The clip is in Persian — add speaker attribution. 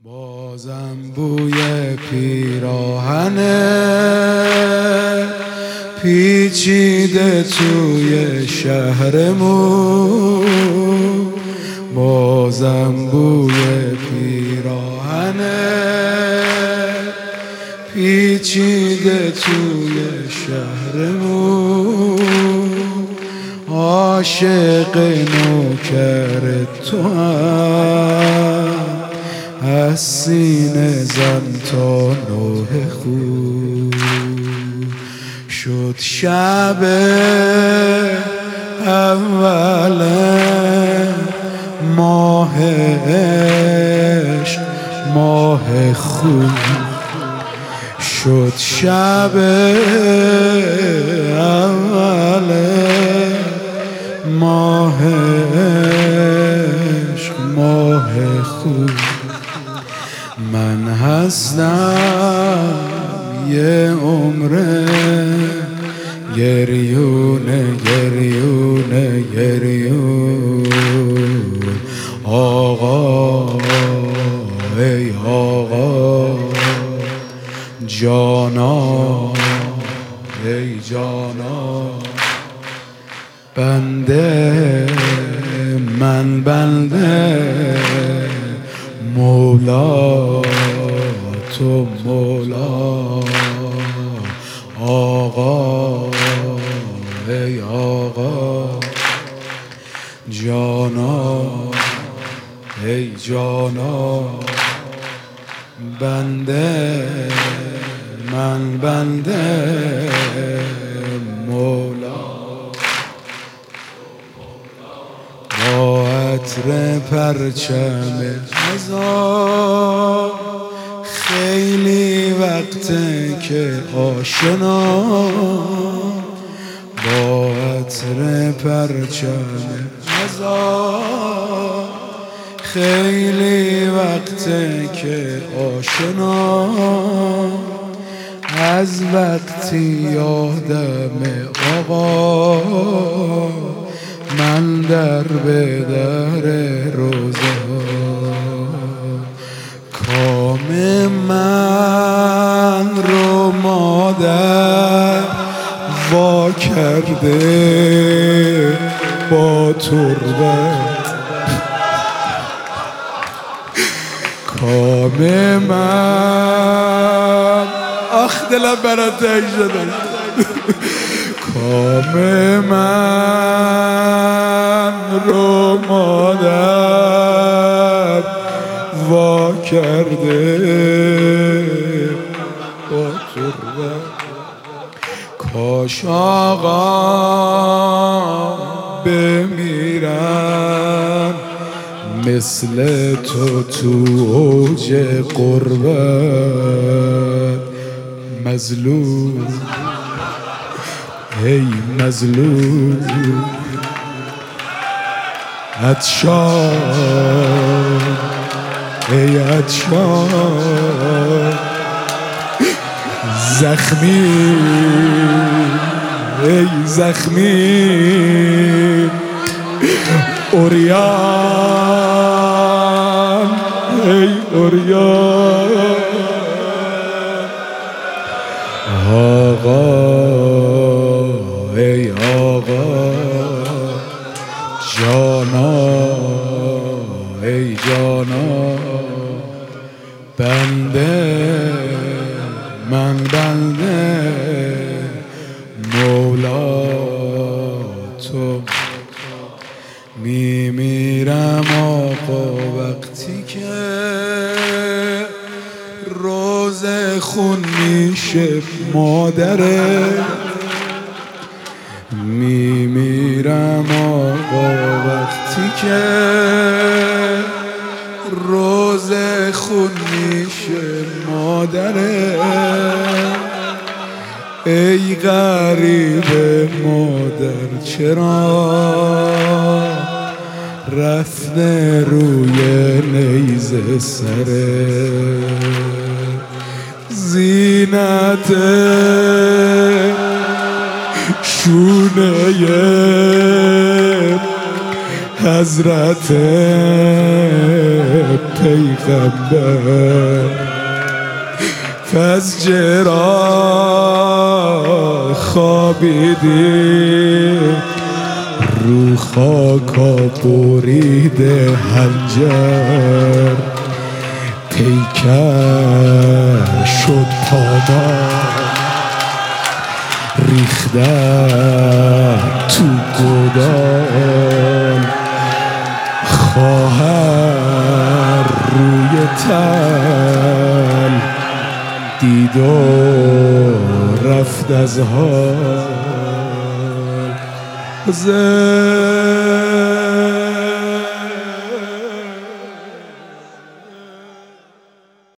Speaker 1: بازم بوی پیراهنه پیچیده توی شهرمون، بازم بوی پیراهنه پیچیده توی شهرمون. عاشق نوکر تو هم از سینه زن تا نوه خون شد شب اول ماه عشق، ماه خون شد شب اول ماه عشق، ماه خون. من هستم یه عمره گریونه گریونه گریون. آقا ای آقا، جانا ای جانا، بنده من بنده، مولا تو مولا. آقا ای آقا، جانا ای جانا، بنده من بنده، مولا. با عطر پرچم عزا خیلی وقته که آشنا، با عطر پرچم عزا خیلی وقته که آشنا. از وقتی یادم آقا من در به در روزه کام من رو مادر وا کرده با تربت. کام من آخ دلم برات تنگ شده. کام من رو مادر وا کرده با تربت. کاش آقا بمیرم مثل تو اوج قربت. مظلوم ای مظلوم، عطشان ای عطشان، زخمی ای زخمی، عریان ای عریان. آقا ای آقا، جانا ای جانا، بنده من بنده، مولا تو. میمیرم آقا وقتی که روز خون میشه مادره. میمیرم آقا وقتی که روز خون میشه مادره. ای غریب مادر چرا رفته روی نیزه سره؟ زینت شونه حضرت پیغمبر فزجرا خوابیدی رو خاکا بریده هنجر پیکر شد پادر ریختن تو گودال خواهر روی تل دید و رفت از حال